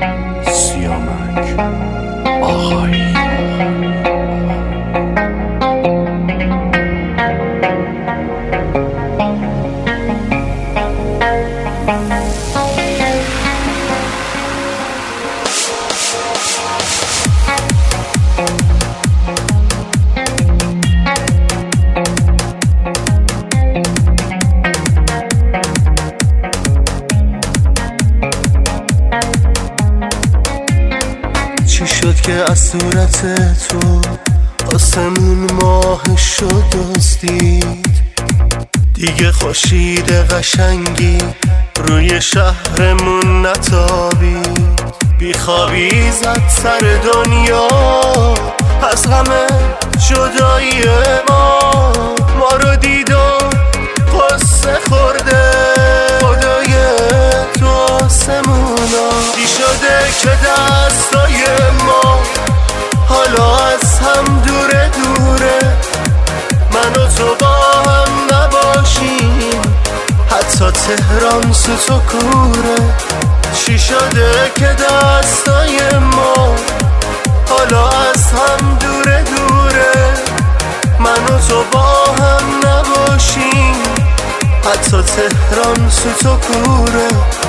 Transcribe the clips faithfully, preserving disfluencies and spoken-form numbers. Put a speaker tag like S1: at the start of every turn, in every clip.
S1: سیامک آقایی.
S2: چی شد که از صورت تو آسمون ماه شد دزدید؟ دیگه خورشید قشنگی روی شهرمون نتابید. بیخوابی زد سر دنیا از همه جدایی ما، ما رو دید و قصه خورده خدای تو آسمونا. چی شده که دستای ما حالا از هم دوره دوره، من و تو با هم نباشیم حتی تهران سوت و کوره. چی شده که دستای ما حالا از هم دوره دوره، من و تو با هم نباشیم حتی تهران سوت و کوره.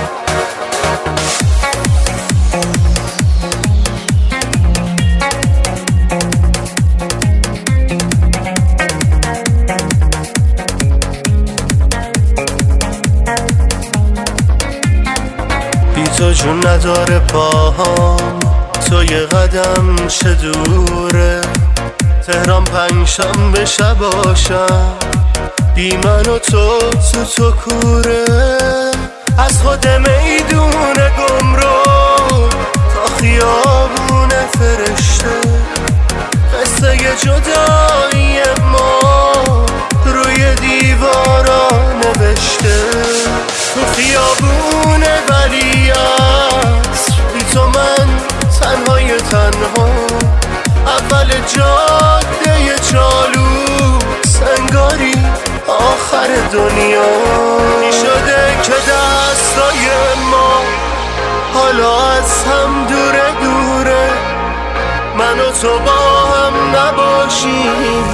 S2: بی تو جون نداره پاهام، تو یه قدم چه دوره. تهران پنجشنبه شباشم بی من و تو تو تو کوره. از خود میدون گمرو تا خیابون فرشته، قصه جدایی ما روی دیوارا نوشته. تو خیابون ولیعصر بی تو من تنهای تنها، اول جاده چالوس انگاری آخر دنیا. چی شده که دستای ما حالا از هم دوره دوره، من و تو با هم نباشیم.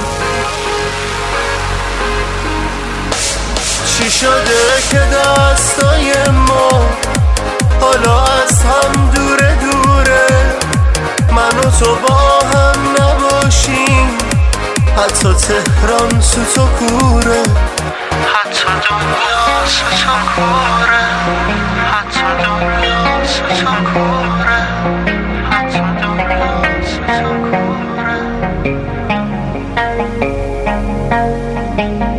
S2: چی شده که دستای ما حالا از هم دوره دوره، من و تو با هم نباشیم حتی تهران سوت و کوره. حتی دنیا سوت و کوره، حتی دنیا سوت و کوره، حتی دنیا سوت و کوره.